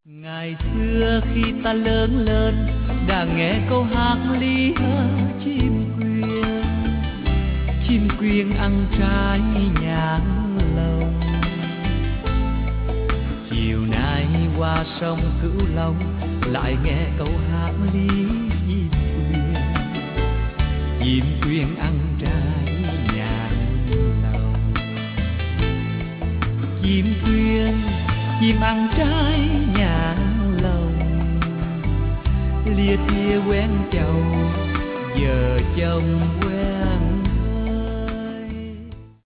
Ngày xưa khi ta lớn lên đã nghe câu hát ly hơ chim quyên ăn trái nhãn lồng. Chiều nay qua sông Cửu Long lại nghe câu hát ly chim quyên ăn trái nhãn lồng. Chim quyên chim ăn trái nhãn lồng, lia tia quen chầu giờ chồng quen